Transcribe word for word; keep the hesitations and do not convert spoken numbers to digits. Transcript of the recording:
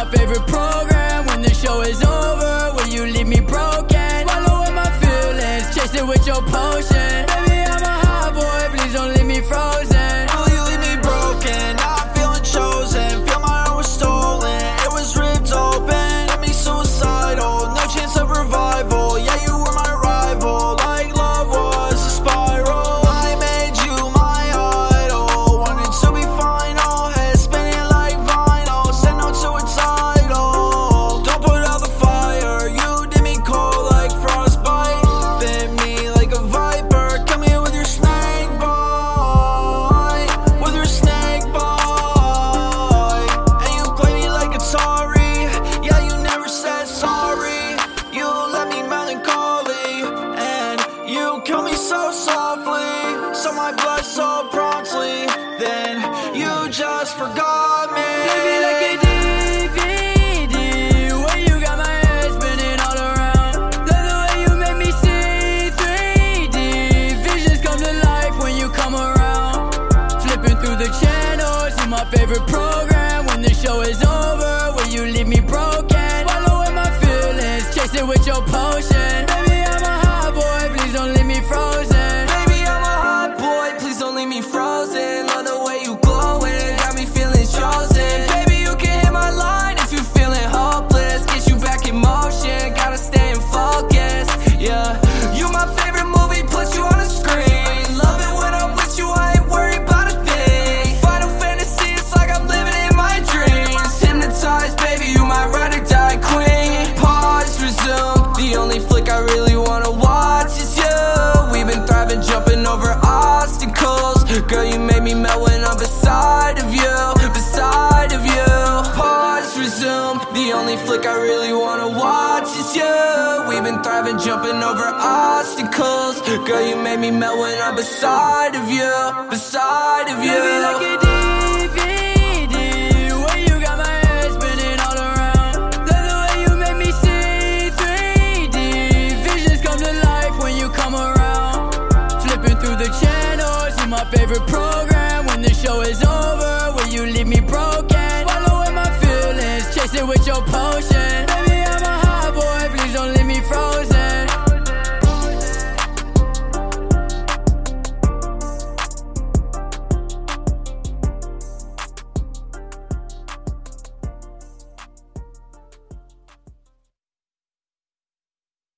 my favorite program. When the show is over, will you leave me broken? Following my feelings, chase it with your potion. Baby, I'm a hot boy, please don't leave me frozen. Will you leave me broken, not feeling chosen? Feel my heart was stolen, it was ripped open. Got me suicidal, no chance of revival. Yeah, you were my rival, like love was a spiral. I made you my idol, wanted to be final. Head spinning like vinyl, said no to a title. Don't put out the fire, you did me cold like frostbite. Bit me like a viper, come here with your snake bite. With your snake bite. And you play me like Atari, yeah, you never said sorry. You left me melancholy, and you kill me so softly. So my blood so promptly, then you just forgot me. Baby, like a D V D, where you got my head spinning all around. Love the way you make me see three D. Visions come to life when you come around. Flipping through the channels to my favorite program. When the show is over, will you leave me broken? Following my feelings, chase it with your potion. Baby, I'm a hot boy, please don't leave me frozen. Baby, I'm a hot boy, please don't leave me frozen. Love the way you glowing, got me feeling chosen. Baby, you can hit my line if you feeling hopeless. Get you back in motion, gotta stay in focus. Yeah, you my favorite movie, put you on the screen. Love it when I'm with you, I ain't worried about a thing. Final Fantasy, it's like I'm living in my dreams. Hypnotized, baby, you my ride or die queen. Pause, resume, the only flick I really wanna watch is you. We've been thriving, jumping over obstacles. Girl, you made me melt when I'm beside of you, beside of you. Pause, resume, the only flick I really wanna watch is you. We've been thriving, jumping over obstacles. Girl, you made me melt when I'm beside of you, beside of you. Baby, like a D V D, where you got my head spinning all around. Love the way you make me see three D. Visions come to life when you come around. Flipping through the channels to my favorite program. When the show is over, will you leave me broken? Following my feelings, chase it with your potion.